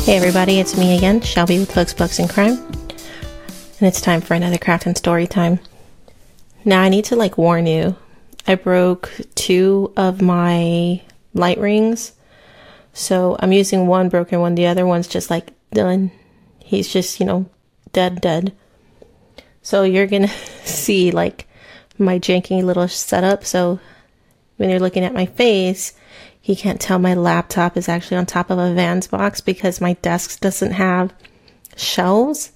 Hey everybody, it's me again, Shelby with Books and Crime, and it's time for another craft and story time. Now I need to warn you, I broke 2 of my light rings, so I'm using one broken one, the other one's just done. He's just, dead. So you're gonna see my janky little setup, so when you're looking at my face, you can't tell my laptop is actually on top of a Vans box because my desk doesn't have shelves.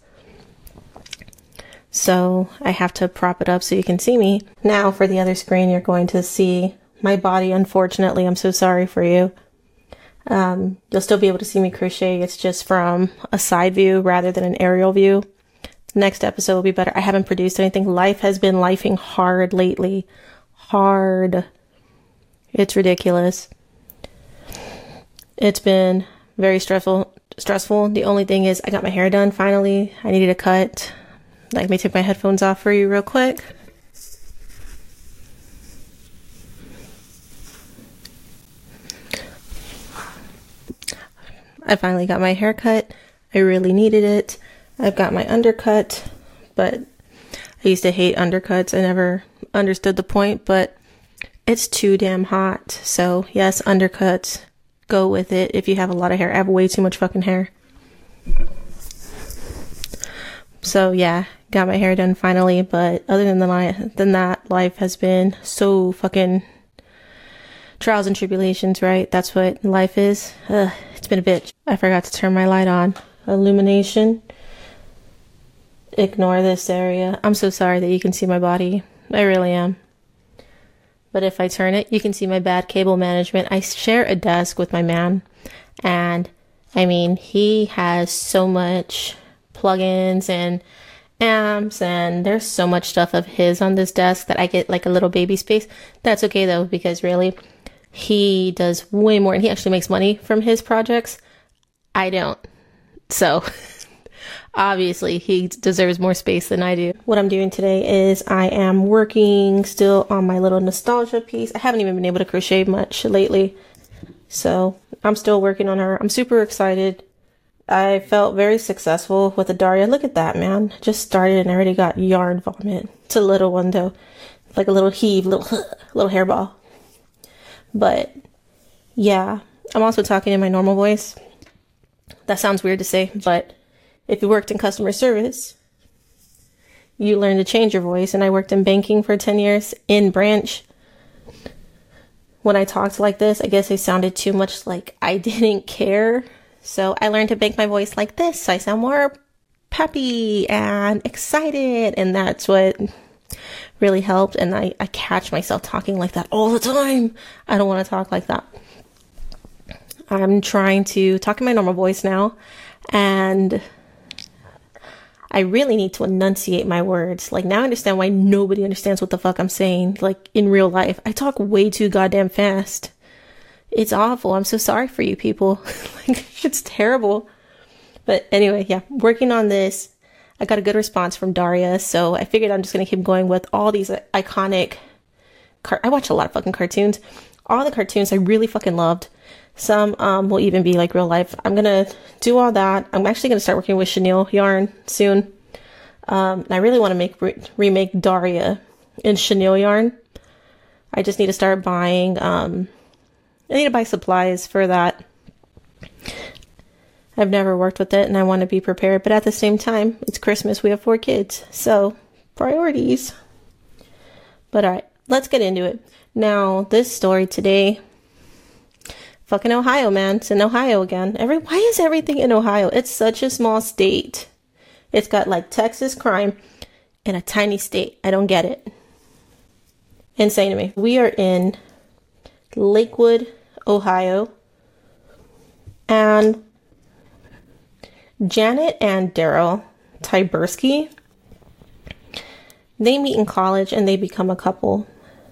So I have to prop it up so you can see me. Now for the other screen, you're going to see my body. Unfortunately, I'm so sorry for you. You'll still be able to see me crochet. It's just from a side view rather than an aerial view. Next episode will be better. I haven't produced anything. Life has been lifing hard lately. Hard. It's ridiculous. It's been very stressful. The only thing is I got my hair done finally. I needed a cut. Let me take my headphones off for you real quick. I finally got my hair cut. I really needed it. I've got my undercut, but I used to hate undercuts. I never understood the point, but it's too damn hot. So yes, undercuts. Go with it if you have a lot of hair. I have way too much fucking hair. So yeah, got my hair done finally, but other than that, life has been so fucking trials and tribulations, right? That's what life is. It's been a bitch. I forgot to turn my light on. Illumination. Ignore this area. I'm so sorry that you can see my body. I really am. But if I turn it, you can see my bad cable management. I share a desk with my man, and I mean, he has so much plugins and amps, and there's so much stuff of his on this desk that I get a little baby space. That's okay though, because really, he does way more, and he actually makes money from his projects. I don't. So obviously, he deserves more space than I do. What I'm doing today is I am working still on my little nostalgia piece. I haven't even been able to crochet much lately, so I'm still working on her. I'm super excited. I felt very successful with the Daria. Look at that, man. Just started and I already got yarn vomit. It's a little one though, like a little heave, little hairball. But yeah, I'm also talking in my normal voice. That sounds weird to say, but if you worked in customer service, you learn to change your voice. And I worked in banking for 10 years in branch. When I talked like this, I guess I sounded too much like I didn't care. So I learned to make my voice like this. So I sound more peppy and excited. And that's what really helped. And I catch myself talking like that all the time. I don't want to talk like that. I'm trying to talk in my normal voice now. And I really need to enunciate my words. Now I understand why nobody understands what the fuck I'm saying. In real life, I talk way too goddamn fast. It's awful. I'm so sorry for you people. It's terrible. But anyway, yeah, working on this. I got a good response from Daria, so I figured I'm just going to keep going with all these iconic I watch a lot of fucking cartoons. All the cartoons I really fucking loved. Some will even be real life. I'm going to do all that. I'm actually going to start working with chenille yarn soon. I really want to remake Daria in chenille yarn. I just need to start buying, I need to buy supplies for that. I've never worked with it and I want to be prepared. But at the same time, it's Christmas. We have 4 kids. So, priorities. But alright, let's get into it. Now, this story today... Fucking Ohio, man. It's in Ohio again. Why is everything in Ohio? It's such a small state. It's got Texas crime in a tiny state. I don't get it. Insane to me. We are in Lakewood, Ohio. And Janet and Daryl Tyberski, they meet in college and they become a couple.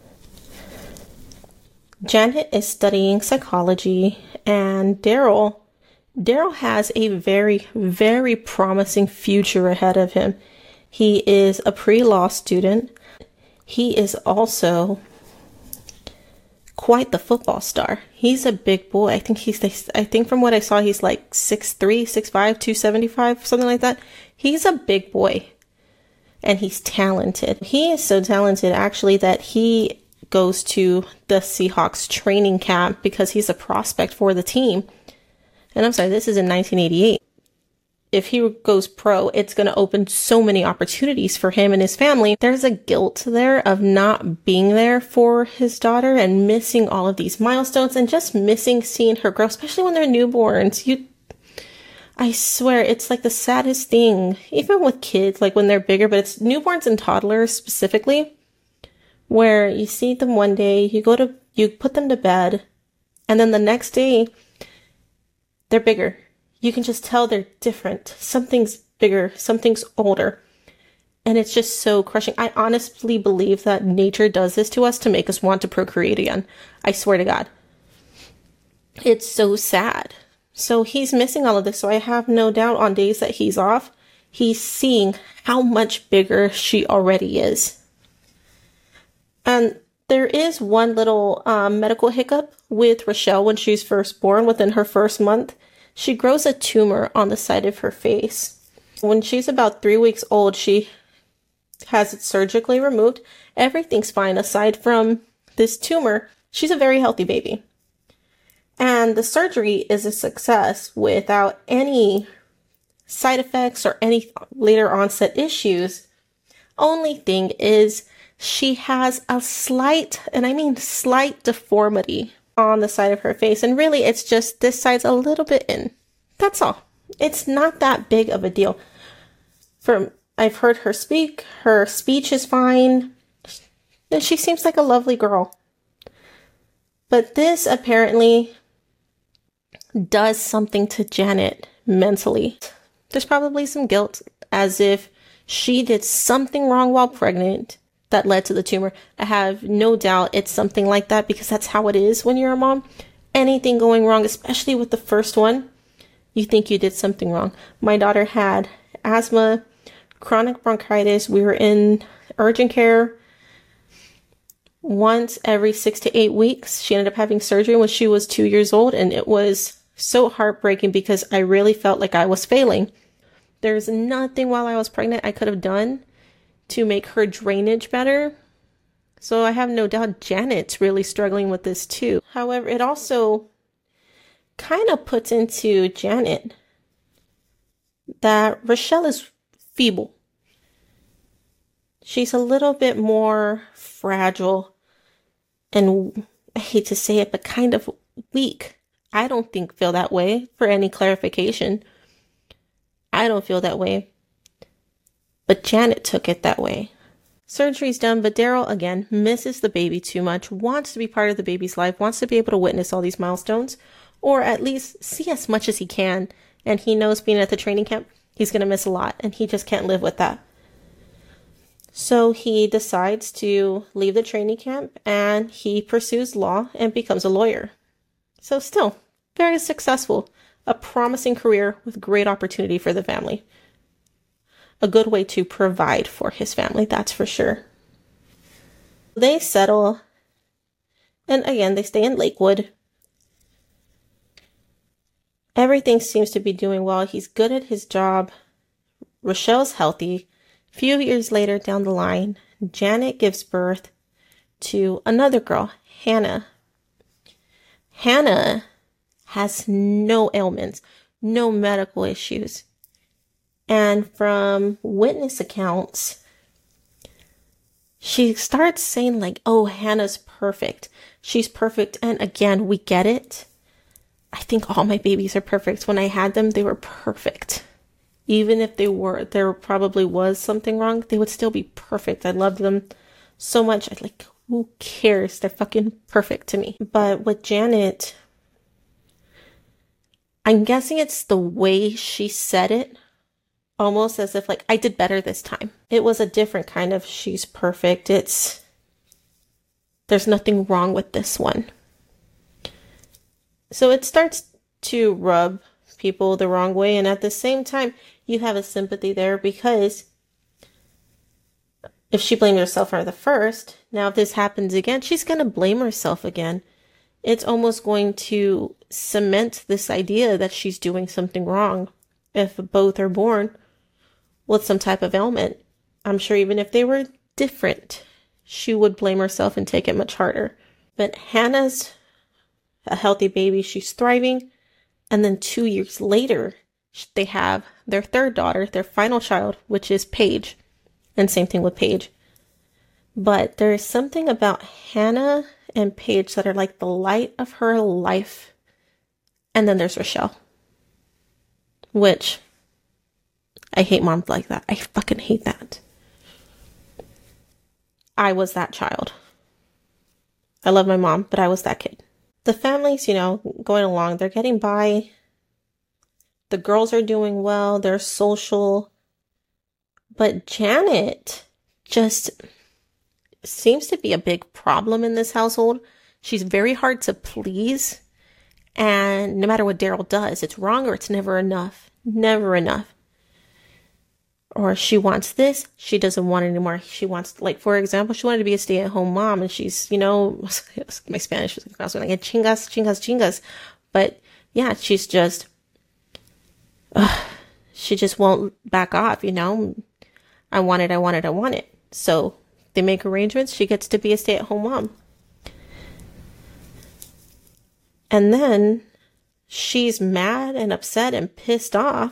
Janet is studying psychology, and Daryl has a very, very promising future ahead of him. He is a pre-law student. He is also quite the football star. He's a big boy. I think from what I saw, he's like 6'3", 6'5", 275, something like that. He's a big boy. And he's talented. He is so talented, actually, that he goes to the Seahawks training camp because he's a prospect for the team. And I'm sorry, this is in 1988. If he goes pro, it's going to open so many opportunities for him and his family. There's a guilt there of not being there for his daughter and missing all of these milestones and just missing seeing her grow, especially when they're newborns. I swear, it's like the saddest thing, even with kids, like when they're bigger, but it's newborns and toddlers specifically, where you see them one day, you put them to bed, and then the next day, they're bigger. You can just tell they're different. Something's bigger, something's older. And it's just so crushing. I honestly believe that nature does this to us to make us want to procreate again. I swear to God. It's so sad. So he's missing all of this. So I have no doubt on days that he's off, he's seeing how much bigger she already is. And there is one little medical hiccup with Rochelle when she's first born. Within her first month, she grows a tumor on the side of her face. When she's about 3 weeks old, she has it surgically removed. Everything's fine aside from this tumor. She's a very healthy baby. And the surgery is a success without any side effects or any later onset issues. Only thing is she has a slight, and I mean slight, deformity on the side of her face. And really, it's just this side's a little bit in. That's all. It's not that big of a deal. I've heard her speak. Her speech is fine. And she seems like a lovely girl. But this apparently does something to Janet mentally. There's probably some guilt, as if she did something wrong while pregnant that led to the tumor. I have no doubt it's something like that, because that's how it is when you're a mom. Anything going wrong, especially with the first one, you think you did something wrong. My daughter had asthma, chronic bronchitis. We were in urgent care once every 6 to 8 weeks. She ended up having surgery when she was 2 years old, and it was so heartbreaking because I really felt like I was failing. There's nothing while I was pregnant I could have done to make her drainage better. So I have no doubt Janet's really struggling with this too. However, it also kind of puts into Janet that Rochelle is feeble. She's a little bit more fragile and, I hate to say it, but kind of weak. I don't feel that way. For any clarification, I don't feel that way. But Janet took it that way. Surgery's done, but Daryl, again, misses the baby too much, wants to be part of the baby's life, wants to be able to witness all these milestones, or at least see as much as he can. And he knows being at the training camp, he's going to miss a lot, and he just can't live with that. So he decides to leave the training camp, and he pursues law and becomes a lawyer. So still, very successful. A promising career with great opportunity for the family. A good way to provide for his family, that's for sure. They settle, and again, they stay in Lakewood. Everything seems to be doing well. He's good at his job. Rochelle's healthy. A few years later down the line, Janet gives birth to another girl, Hannah. Hannah has no ailments, no medical issues. And from witness accounts, she starts saying like, oh, Hannah's perfect. She's perfect. And again, we get it. I think all my babies are perfect. When I had them, they were perfect. Even if there probably was something wrong, they would still be perfect. I loved them so much. I'd like, who cares? They're fucking perfect to me. But with Janet, I'm guessing it's the way she said it. Almost as if like, I did better this time. It was a different kind of she's perfect. There's nothing wrong with this one. So it starts to rub people the wrong way. And at the same time, you have a sympathy there, because if she blamed herself for the first, now if this happens again, she's going to blame herself again. it's almost going to cement this idea that she's doing something wrong if both are born with some type of ailment. I'm sure even if they were different, she would blame herself and take it much harder. But Hannah's a healthy baby. She's thriving. And then 2 years later, they have their third daughter, their final child, which is Paige. And same thing with Paige. But there's something about Hannah and Paige that are like the light of her life. And then there's Rochelle. Which, I hate moms like that. I fucking hate that. I was that child. I love my mom, but I was that kid. The family's, going along. They're getting by. The girls are doing well. They're social. But Janet just seems to be a big problem in this household. She's very hard to please. And no matter what Daryl does, it's wrong or it's never enough. Never enough. Or she wants this, she doesn't want it anymore. She wants, like, for example, she wanted to be a stay-at-home mom, and she's, my Spanish was like, chingas, chingas, chingas. But yeah, she's just, she just won't back off, I want it, I want it, I want it. So they make arrangements, she gets to be a stay-at-home mom. And then she's mad and upset and pissed off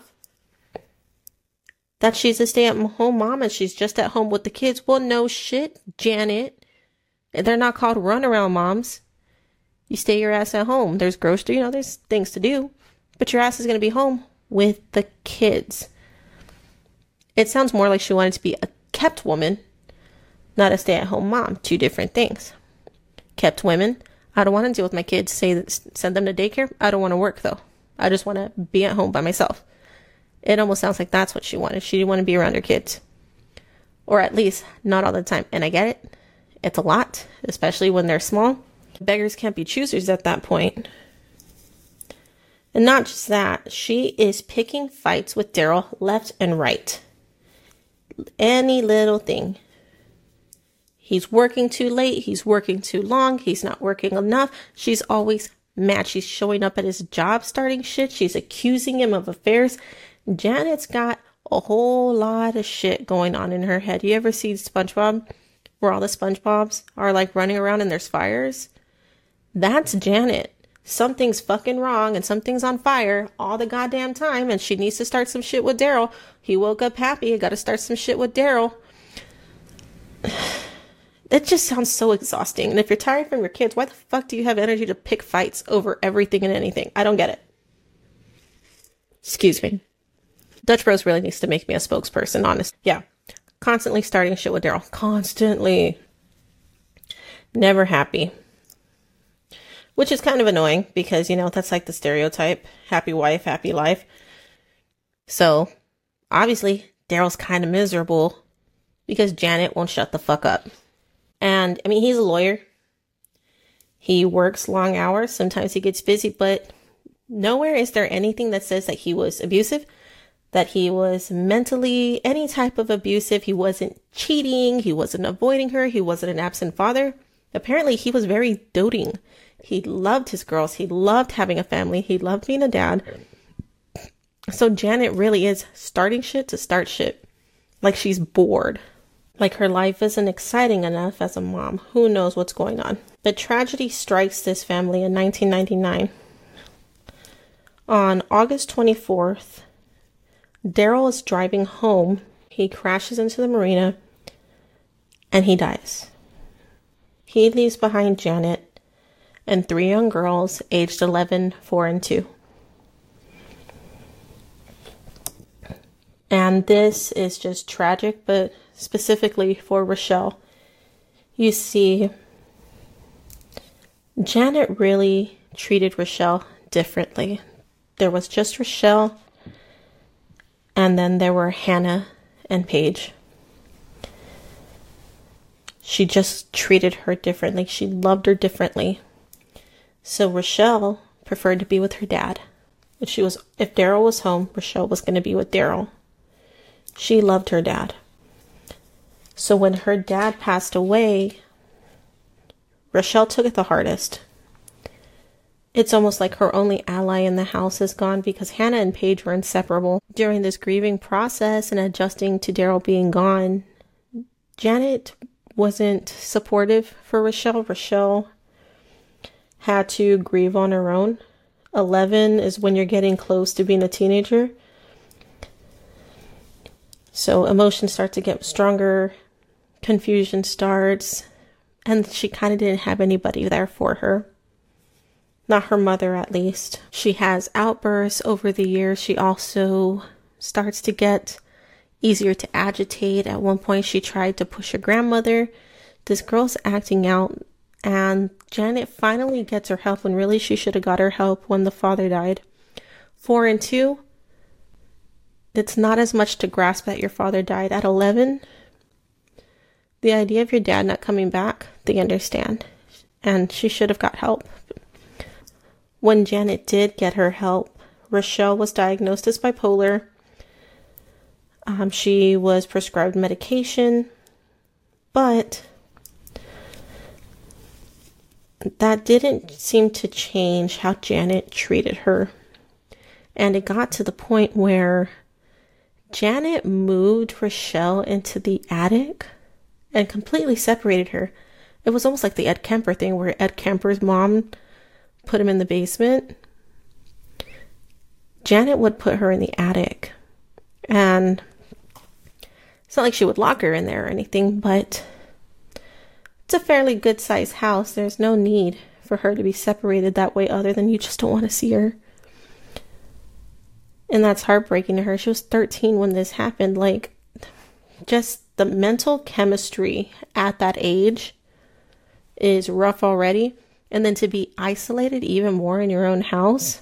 that she's a stay-at-home mom and she's just at home with the kids. Well, no shit, Janet. They're not called runaround moms. You stay your ass at home. There's grocery, there's things to do. But your ass is going to be home with the kids. It sounds more like she wanted to be a kept woman, not a stay-at-home mom. Two different things. Kept women. I don't want to deal with my kids. Send them to daycare. I don't want to work, though. I just want to be at home by myself. It almost sounds like that's what she wanted. She didn't want to be around her kids. Or at least not all the time. And I get it. It's a lot, especially when they're small. Beggars can't be choosers at that point. And not just that, she is picking fights with Daryl left and right. Any little thing. He's working too late. He's working too long. He's not working enough. She's always mad. She's showing up at his job starting shit. She's accusing him of affairs. Janet's got a whole lot of shit going on in her head. You ever see SpongeBob, where all the SpongeBobs are like running around and there's fires? That's Janet. Something's fucking wrong and something's on fire all the goddamn time, and she needs to start some shit with Daryl. He woke up happy. I got to start some shit with Daryl. That just sounds so exhausting. And if you're tired from your kids, why the fuck do you have energy to pick fights over everything and anything? I don't get it. Excuse me. Dutch Bros really needs to make me a spokesperson, honest. Yeah. Constantly starting shit with Daryl. Constantly. Never happy. Which is kind of annoying because, that's like the stereotype. Happy wife, happy life. So, obviously, Daryl's kind of miserable because Janet won't shut the fuck up. And, he's a lawyer. He works long hours. Sometimes he gets busy, but nowhere is there anything that says that he was abusive, that he was mentally any type of abusive. He wasn't cheating. He wasn't avoiding her. He wasn't an absent father. Apparently, he was very doting. He loved his girls. He loved having a family. He loved being a dad. So Janet really is starting shit to start shit. Like she's bored. Like her life isn't exciting enough as a mom. Who knows what's going on? But tragedy strikes this family in 1999. On August 24th, Daryl is driving home. He crashes into the marina and he dies. He leaves behind Janet and 3 young girls aged 11, 4, and 2. And this is just tragic, but specifically for Rochelle. You see, Janet really treated Rochelle differently. There was just Rochelle, and then there were Hannah and Paige. She just treated her differently. She loved her differently. So Rochelle preferred to be with her dad. If Daryl was home, Rochelle was going to be with Daryl. She loved her dad. So when her dad passed away, Rochelle took it the hardest. It's almost like her only ally in the house is gone because Hannah and Paige were inseparable. During this grieving process and adjusting to Daryl being gone, Janet wasn't supportive for Rochelle. Rochelle had to grieve on her own. 11 is when you're getting close to being a teenager. So emotions start to get stronger, confusion starts, and she kind of didn't have anybody there for her. Not her mother, at least. She has outbursts over the years. She also starts to get easier to agitate. At one point, she tried to push her grandmother. This girl's acting out, and Janet finally gets her help when really she should have got her help when the father died. 4 and 2, it's not as much to grasp that your father died. At 11, the idea of your dad not coming back, they understand. And she should have got help. When Janet did get her help, Rochelle was diagnosed as bipolar. She was prescribed medication, but that didn't seem to change how Janet treated her. And it got to the point where Janet moved Rochelle into the attic and completely separated her. It was almost like the Ed Kemper thing where Ed Kemper's mom put him in the basement. Janet would put her in the attic. And it's not like she would lock her in there or anything, but it's a fairly good sized house. There's no need for her to be separated that way other than you just don't want to see her. And that's heartbreaking to her. She was 13 when this happened. Like, just the mental chemistry at that age is rough already. And then to be isolated even more in your own house.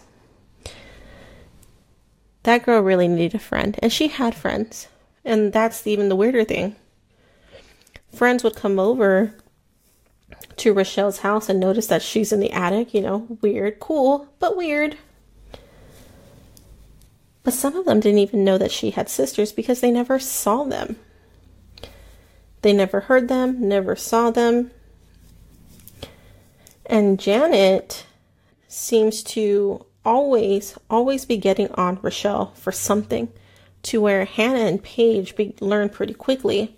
That girl really needed a friend. And she had friends. And that's even the weirder thing. Friends would come over to Rochelle's house and notice that she's in the attic. You know, weird, cool, but weird. But some of them didn't even know that she had sisters because they never saw them. They never heard them, never saw them. And Janet seems to always be getting on Rochelle for something, to where Hannah and Paige learn pretty quickly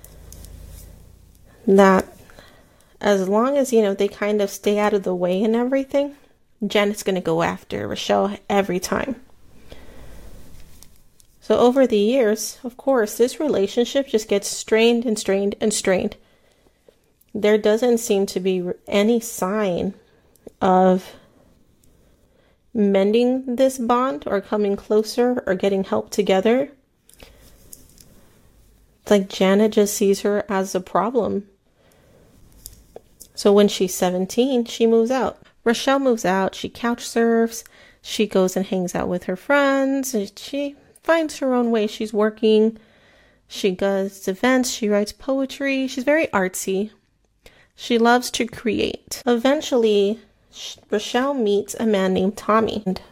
that as long as, they kind of stay out of the way and everything, Janet's going to go after Rochelle every time. So over the years, of course, this relationship just gets strained and strained and strained. There doesn't seem to be any sign of mending this bond or coming closer or getting help together. It's like Janet just sees her as a problem. So when she's 17, she moves out. Rochelle moves out. She couch surfs. She goes and hangs out with her friends. And she finds her own way. She's working. She does events. She writes poetry. She's very artsy. She loves to create. Eventually, Rochelle meets a man named Tommy. And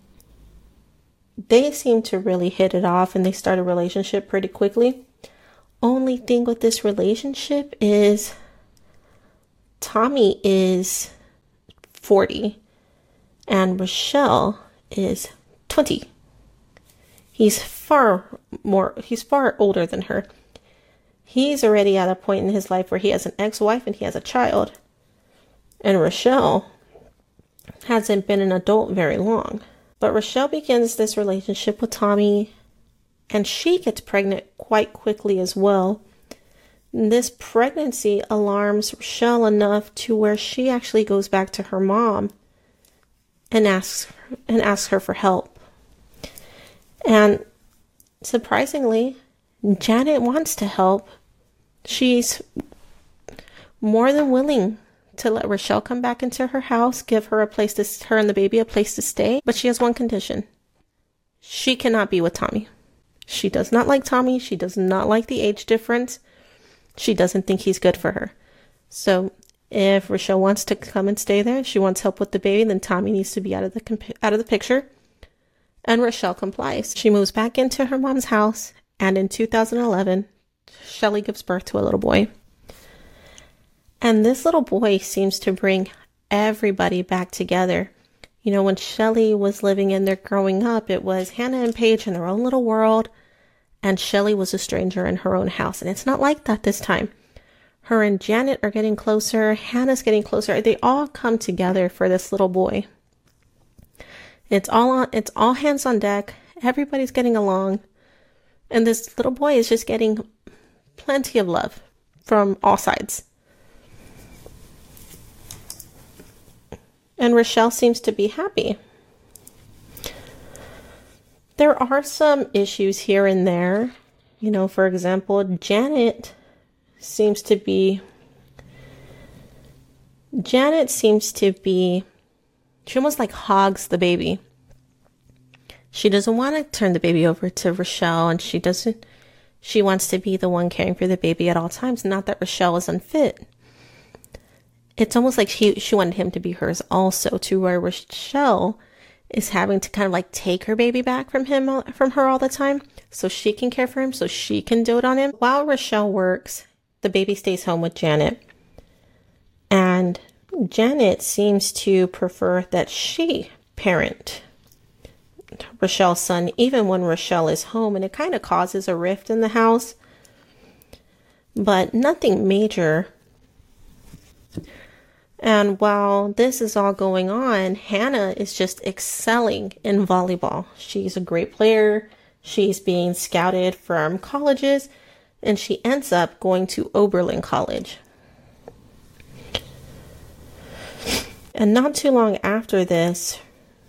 they seem to really hit it off and they start a relationship pretty quickly. Only thing with this relationship is Tommy is 40 and Rochelle is 20. He's far older than her. He's already at a point in his life where he has an ex-wife and he has a child. And Rochelle hasn't been an adult very long. But Rochelle begins this relationship with Tommy and she gets pregnant quite quickly as well. And this pregnancy alarms Rochelle enough to where she actually goes back to her mom and asks her for help. And surprisingly, Janet wants to help. She's more than willing to let Rochelle come back into her house, give her her and the baby a place to stay. But she has one condition. She cannot be with Tommy. She does not like Tommy. She does not like the age difference. She doesn't think he's good for her. So if Rochelle wants to come and stay there, she wants help with the baby, then Tommy needs to be out of the picture. And Rochelle complies. She moves back into her mom's house. And in 2011, Shelley gives birth to a little boy. And this little boy seems to bring everybody back together. You know, when Shelley was living in there growing up, it was Hannah and Paige in their own little world, and Shelley was a stranger in her own house. And it's not like that this time. Her and Janet are getting closer. Hannah's getting closer. They all come together for this little boy. It's all hands on deck. Everybody's getting along. And this little boy is just getting plenty of love from all sides. And Rochelle seems to be happy. There are some issues here and there. You know, for example, Janet seems to be, she almost like hogs the baby. She doesn't want to turn the baby over to Rochelle, and she wants to be the one caring for the baby at all times. Not that Rochelle is unfit. It's almost like she wanted him to be hers also, to where Rochelle is having to kind of like take her baby back from her all the time, so she can care for him, so she can dote on him. While Rochelle works, the baby stays home with Janet. And Janet seems to prefer that she parent Rochelle's son, even when Rochelle is home, and it kind of causes a rift in the house, but nothing major. And while this is all going on, Hannah is just excelling in volleyball. She's a great player. She's being scouted from colleges, and she ends up going to Oberlin College. And not too long after this,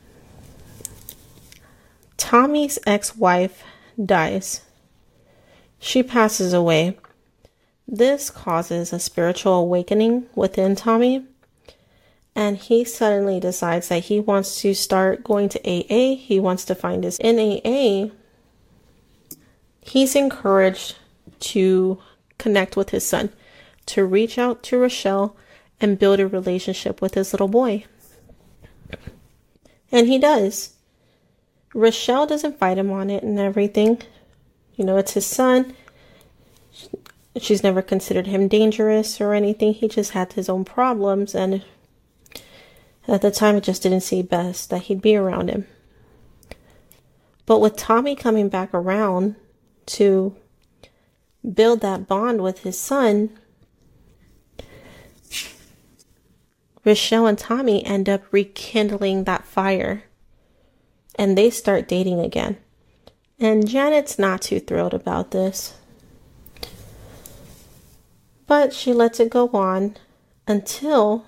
Tommy's ex-wife dies. She passes away. This causes a spiritual awakening within Tommy, and he suddenly decides that he wants to start going to AA. He wants to find his in AA. He's encouraged to connect with his son, to reach out to Rochelle and build a relationship with his little boy. And he does. Rochelle doesn't fight him on it and everything. You know, it's his son. She's never considered him dangerous or anything. He just had his own problems, and at the time it just didn't seem best that he'd be around him. But with Tommy coming back around to build that bond with his son, Rochelle and Tommy end up rekindling that fire, and they start dating again. And Janet's not too thrilled about this, but she lets it go on until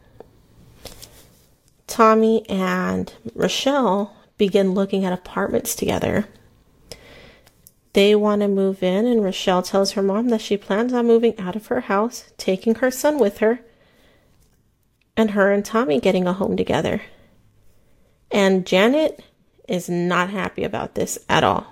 Tommy and Rochelle begin looking at apartments together. They want to move in, and Rochelle tells her mom that she plans on moving out of her house, taking her son with her, and her and Tommy getting a home together. And Janet is not happy about this at all.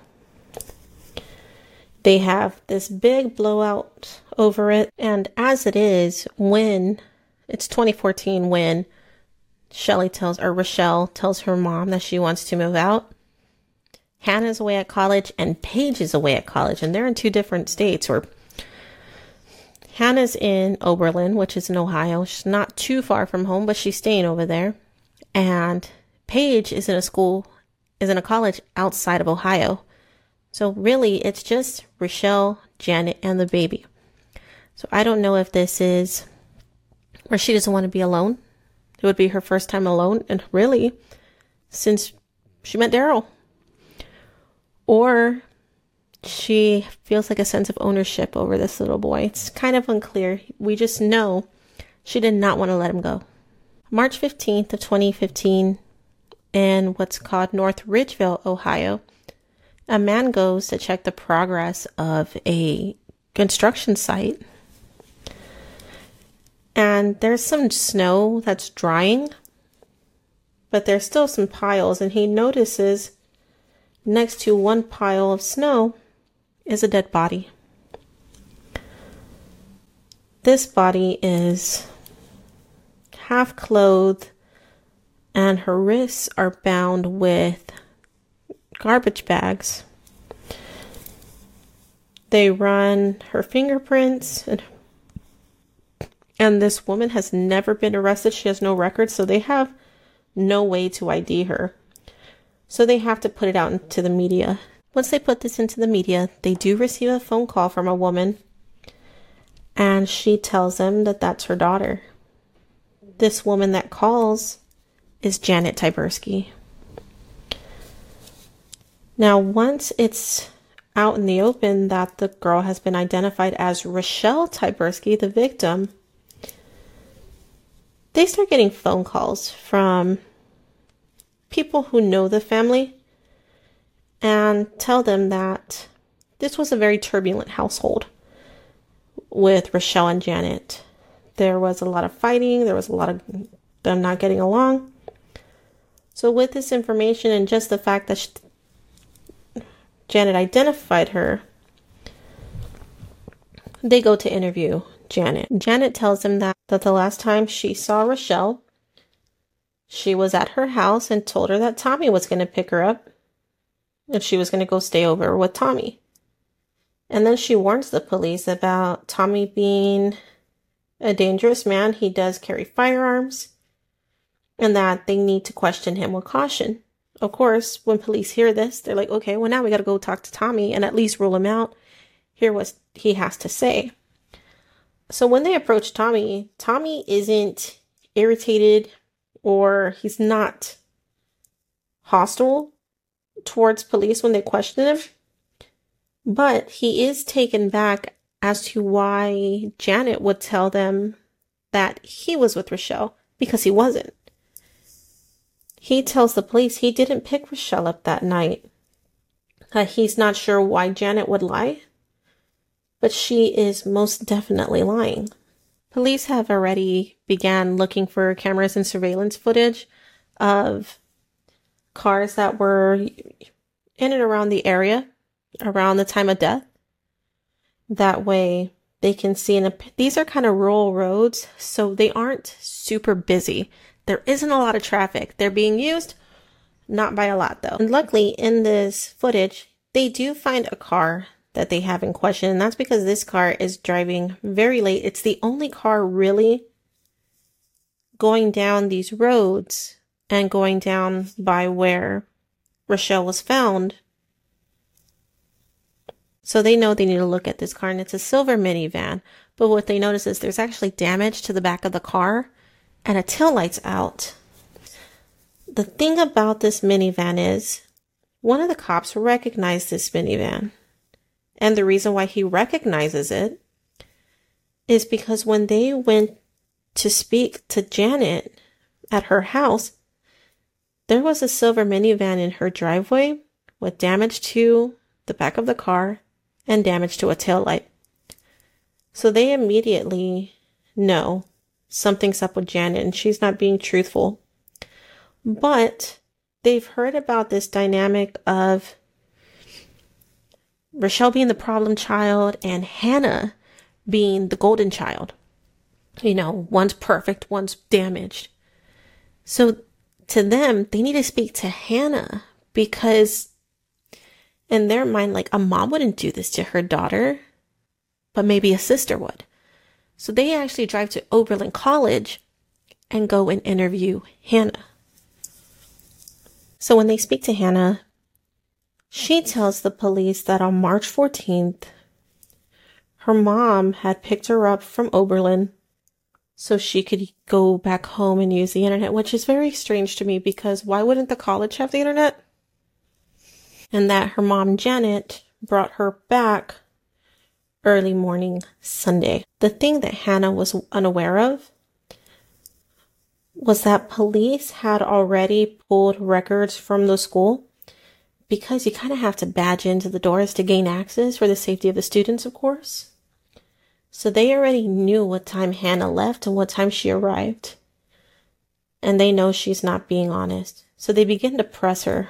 They have this big blowout over it, and as it is, when it's 2014, when Rochelle tells her mom that she wants to move out, Hannah's away at college and Paige is away at college, and they're in two different states. Or Hannah's in Oberlin, which is in Ohio. She's not too far from home, but she's staying over there. And Paige is in a college outside of Ohio. So really, it's just Rochelle, Janet, and the baby. So I don't know if this is where she doesn't want to be alone. It would be her first time alone, and really, since she met Daryl. Or she feels like a sense of ownership over this little boy. It's kind of unclear. We just know she did not want to let him go. March 15th of 2015, in what's called North Ridgeville, Ohio, a man goes to check the progress of a construction site. And there's some snow that's drying, but there's still some piles, and he notices next to one pile of snow is a dead body. This body is half clothed, and her wrists are bound with garbage bags. They run her fingerprints, and this woman has never been arrested. She has no record, so they have no way to ID her. So they have to put it out into the media. Once they put this into the media, they do receive a phone call from a woman, and she tells them that that's her daughter. This woman that calls is Janet Tyburski. Now, once it's out in the open that the girl has been identified as Rochelle Tyburski, the victim, they start getting phone calls from people who know the family and tell them that this was a very turbulent household with Rochelle and Janet. There was a lot of fighting. There was a lot of them not getting along. So with this information and just the fact that Janet identified her, they go to interview Janet. Janet tells them that the last time she saw Rochelle, she was at her house and told her that Tommy was going to pick her up and she was going to go stay over with Tommy. And then she warns the police about Tommy being a dangerous man. He does carry firearms and that they need to question him with caution. Of course, when police hear this, they're like, okay, well, now we got to go talk to Tommy and at least rule him out, hear what he has to say. So when they approach Tommy, Tommy isn't irritated or he's not hostile towards police when they question him. But he is taken back as to why Janet would tell them that he was with Rochelle, because he wasn't. He tells the police he didn't pick Rochelle up that night. He's not sure why Janet would lie, but she is most definitely lying. Police have already began looking for cameras and surveillance footage of cars that were in and around the area around the time of death. That way they can see, these are kind of rural roads, so they aren't super busy. There isn't a lot of traffic. They're being used, not by a lot though. And luckily in this footage, they do find a car that they have in question. And that's because this car is driving very late. It's the only car really going down these roads and going down by where Rochelle was found. So they know they need to look at this car, and it's a silver minivan. But what they notice is there's actually damage to the back of the car and a tail light's out. The thing about this minivan is one of the cops recognized this minivan. And the reason why he recognizes it is because when they went to speak to Janet at her house, there was a silver minivan in her driveway with damage to the back of the car and damage to a taillight. So they immediately know something's up with Janet and she's not being truthful. But they've heard about this dynamic of Rochelle being the problem child and Hannah being the golden child. You know, one's perfect, one's damaged. So to them, they need to speak to Hannah because in their mind, like, a mom wouldn't do this to her daughter, but maybe a sister would. So they actually drive to Oberlin College and go and interview Hannah. So when they speak to Hannah, she tells the police that on March 14th, her mom had picked her up from Oberlin so she could go back home and use the internet, which is very strange to me because why wouldn't the college have the internet? And that her mom, Janet, brought her back early morning Sunday. The thing that Hannah was unaware of was that police had already pulled records from the school because you kind of have to badge into the doors to gain access for the safety of the students, of course. So they already knew what time Hannah left and what time she arrived. And they know she's not being honest. So they begin to press her.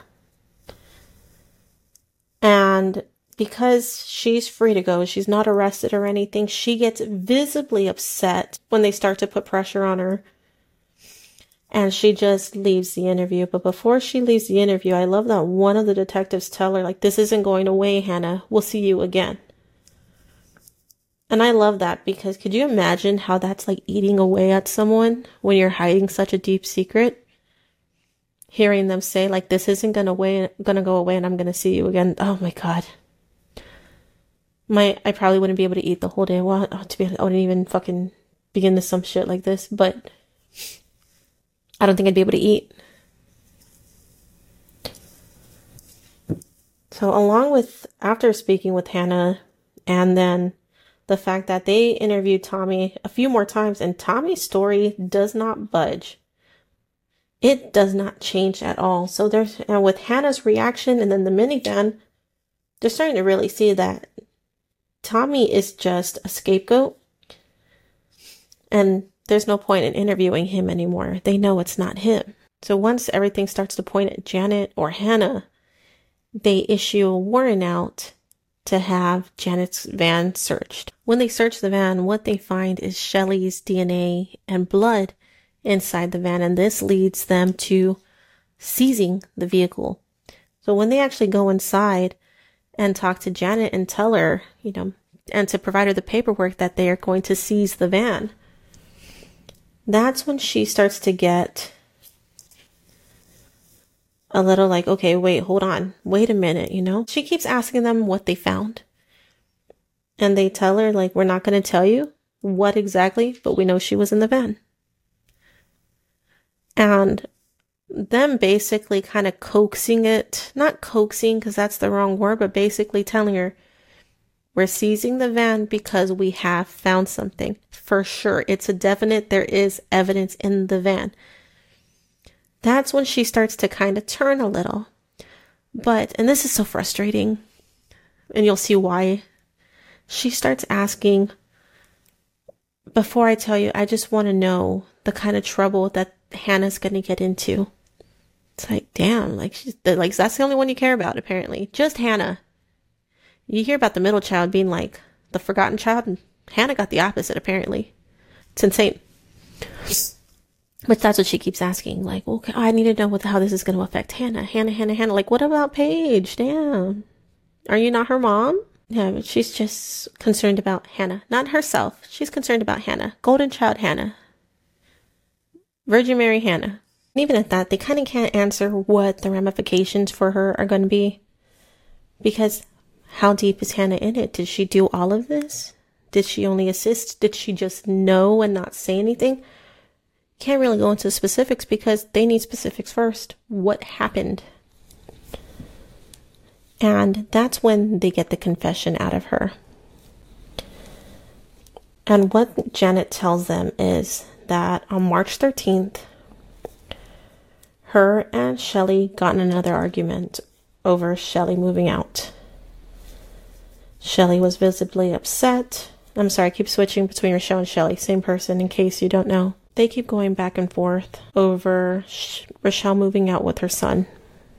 And because she's free to go, she's not arrested or anything, she gets visibly upset when they start to put pressure on her. And she just leaves the interview. But before she leaves the interview, I love that one of the detectives tell her, like, this isn't going away, Hannah. We'll see you again. And I love that because could you imagine how that's like eating away at someone when you're hiding such a deep secret? hearing them say like, this isn't gonna go away and I'm gonna see you again. Oh my God. I probably wouldn't be able to eat the whole day. Well, to be honest, I wouldn't even fucking begin to some shit like this, but I don't think I'd be able to eat. So after speaking with Hannah, and then the fact that they interviewed Tommy a few more times, and Tommy's story does not budge. It does not change at all. So and with Hannah's reaction and then the minivan, they're starting to really see that Tommy is just a scapegoat. And there's no point in interviewing him anymore. They know it's not him. So once everything starts to point at Janet or Hannah, they issue a warrant out to have Janet's van searched. When they search the van, what they find is Shelly's DNA and blood inside the van, and this leads them to seizing the vehicle. So when they actually go inside and talk to Janet and tell her, and to provide her the paperwork that they are going to seize the van, that's when she starts to get a little like, okay, wait, hold on. Wait a minute, She keeps asking them what they found. And they tell her, like, we're not going to tell you what exactly, but we know she was in the van. And them basically kind of coaxing it, not coaxing because that's the wrong word, but basically telling her, we're seizing the van because we have found something. For sure. It's a definite, there is evidence in the van. That's when she starts to kind of turn a little. And this is so frustrating, and you'll see why. She starts asking, before I tell you, I just want to know the kind of trouble that Hannah's going to get into. It's like, damn, that's the only one you care about, apparently. Just Hannah. You hear about the middle child being like the forgotten child, and Hannah got the opposite, apparently. It's insane. But that's what she keeps asking. Like, okay, I need to know how this is going to affect Hannah. Hannah. Like, what about Paige? Damn. Are you not her mom? Yeah, but she's just concerned about Hannah. Not herself. She's concerned about Hannah. Golden child Hannah. Virgin Mary Hannah. And even at that, they kind of can't answer what the ramifications for her are going to be. Because how deep is Hannah in it? Did she do all of this? Did she only assist? Did she just know and not say anything? Can't really go into specifics because they need specifics first. What happened? And that's when they get the confession out of her. And what Janet tells them is that on March 13th, her and Shelly got in another argument over Shelly moving out. Shelly was visibly upset. I'm sorry, I keep switching between Rochelle and Shelly. Same person, in case you don't know. They keep going back and forth over Rochelle moving out with her son.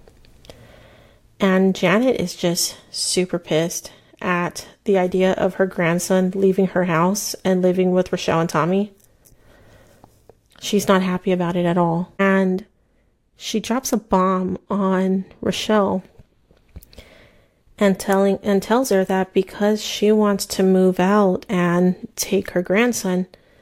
And Janet is just super pissed at the idea of her grandson leaving her house and living with Rochelle and Tommy. She's not happy about it at all. And she drops a bomb on Rochelle and tells her that because she wants to move out and take her grandson,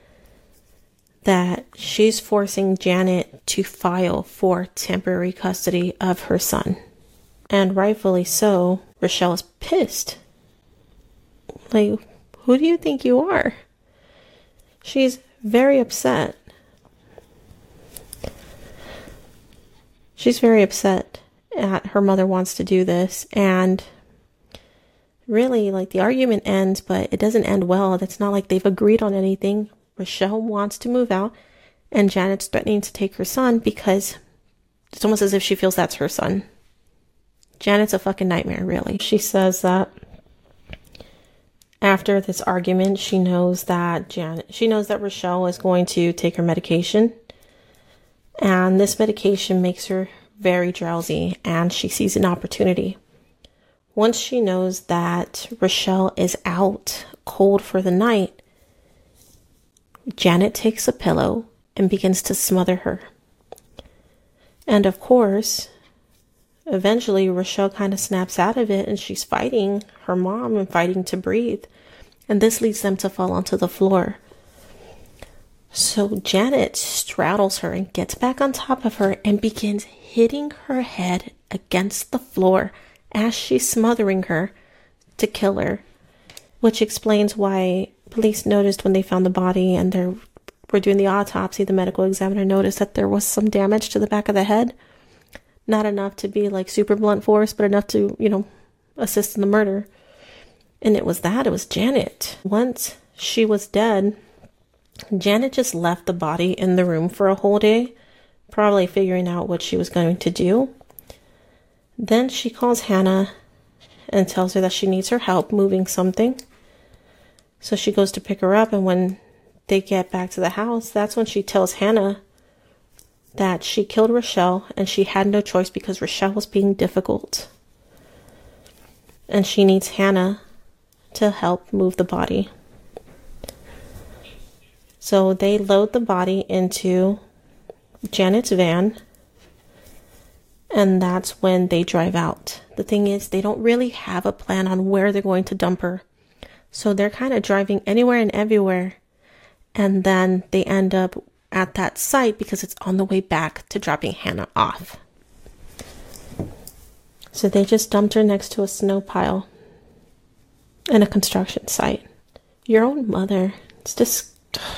that she's forcing Janet to file for temporary custody of her son. And rightfully so, Rochelle is pissed. Like, who do you think you are? She's very upset. She's very upset at her mother wants to do this. And really, the argument ends, but it doesn't end well. It's not like they've agreed on anything. Rochelle wants to move out, and Janet's threatening to take her son because it's almost as if she feels that's her son. Janet's a fucking nightmare, really. She says that after this argument, she knows that Rochelle is going to take her medication, and this medication makes her very drowsy, and she sees an opportunity. Once she knows that Rochelle is out cold for the night, Janet takes a pillow and begins to smother her. And of course, eventually Rochelle kind of snaps out of it, and she's fighting her mom and fighting to breathe. And this leads them to fall onto the floor. So Janet straddles her and gets back on top of her and begins hitting her head against the floor as she's smothering her to kill her, which explains why police noticed when they found the body and they were doing the autopsy, the medical examiner noticed that there was some damage to the back of the head. Not enough to be like super blunt force, but enough to, assist in the murder. And it was Janet. Once she was dead, Janet just left the body in the room for a whole day, probably figuring out what she was going to do. Then she calls Hannah and tells her that she needs her help moving something. So she goes to pick her up, and when they get back to the house, that's when she tells Hannah that she killed Rochelle and she had no choice because Rochelle was being difficult. And she needs Hannah to help move the body. So they load the body into Janet's van, and that's when they drive out. The thing is, they don't really have a plan on where they're going to dump her. So they're kind of driving anywhere and everywhere. And then they end up at that site because it's on the way back to dropping Hannah off. So they just dumped her next to a snow pile in a construction site. Your own mother. It's just...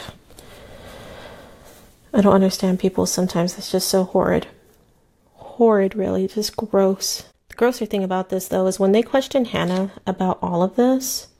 I don't understand people sometimes. It's just so horrid. Horrid, really. Just gross. The grosser thing about this, though, is when they question Hannah about all of this,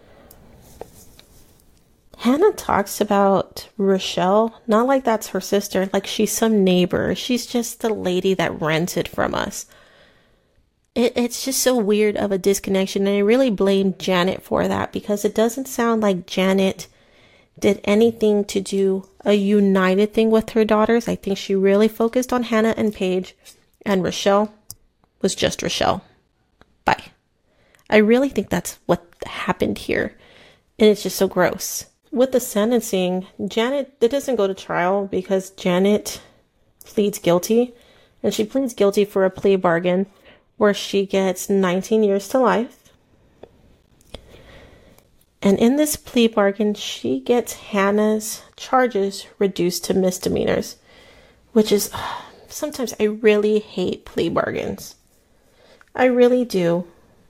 Hannah talks about Rochelle, not like that's her sister, like she's some neighbor. She's just the lady that rented from us. It's just so weird of a disconnection, and I really blame Janet for that because it doesn't sound like Janet did anything to do a united thing with her daughters. I think she really focused on Hannah and Paige, and Rochelle was just Rochelle. Bye. I really think that's what happened here, and it's just so gross. With the sentencing, Janet, it doesn't go to trial because Janet pleads guilty, and she pleads guilty for a plea bargain where she gets 19 years to life. And in this plea bargain, she gets Hannah's charges reduced to misdemeanors, which is, sometimes I really hate plea bargains. I really do.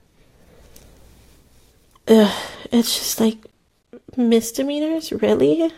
It's just like, misdemeanors? Really?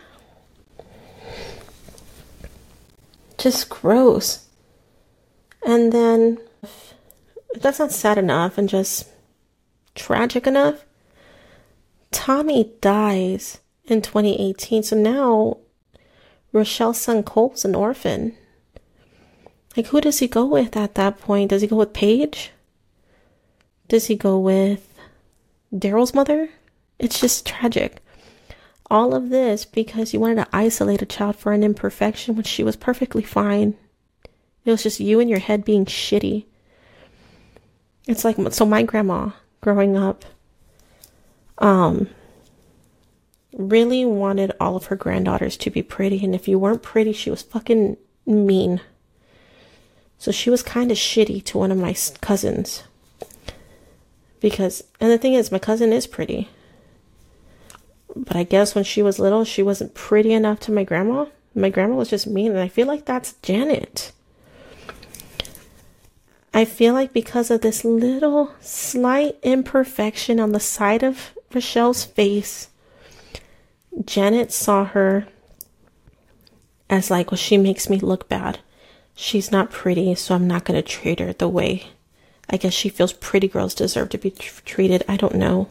Just gross. And then, if that's not sad enough and just tragic enough, Tommy dies in 2018. So now Rochelle's son Cole's an orphan. Like, who does he go with at that point? Does he go with Paige? Does he go with Daryl's mother? It's just tragic. All of this because you wanted to isolate a child for an imperfection when she was perfectly fine. It was just you and your head being shitty. It's like, so my grandma growing up, really wanted all of her granddaughters to be pretty. And if you weren't pretty, she was fucking mean. So she was kind of shitty to one of my cousins. And the thing is, my cousin is pretty. But I guess when she was little, she wasn't pretty enough to my grandma. My grandma was just mean, and I feel like that's Janet. I feel like because of this little slight imperfection on the side of Rochelle's face, Janet saw her as like, well, she makes me look bad. She's not pretty, so I'm not going to treat her the way I guess she feels pretty girls deserve to be treated. I don't know.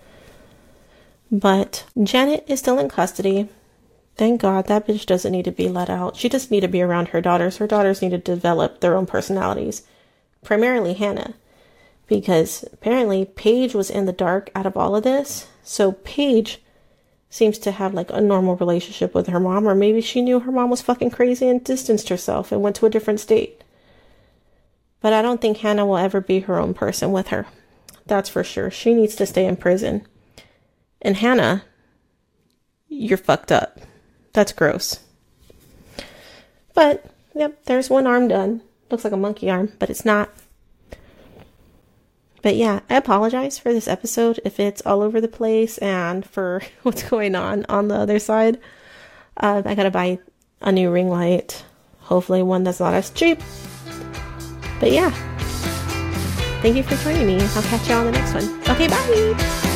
But Janet is still in custody. Thank God that bitch doesn't need to be let out. She just need to be around her daughters. Her daughters need to develop their own personalities. Primarily Hannah. Because apparently Paige was in the dark out of all of this. So Paige seems to have like a normal relationship with her mom. Or maybe she knew her mom was fucking crazy and distanced herself and went to a different state. But I don't think Hannah will ever be her own person with her. That's for sure. She needs to stay in prison. And Hannah, you're fucked up. That's gross. But, yep, there's one arm done. Looks like a monkey arm, but it's not. But yeah, I apologize for this episode if it's all over the place and for what's going on the other side. I gotta buy a new ring light. Hopefully one that's not as cheap. But yeah. Thank you for joining me. I'll catch you on the next one. Okay, bye!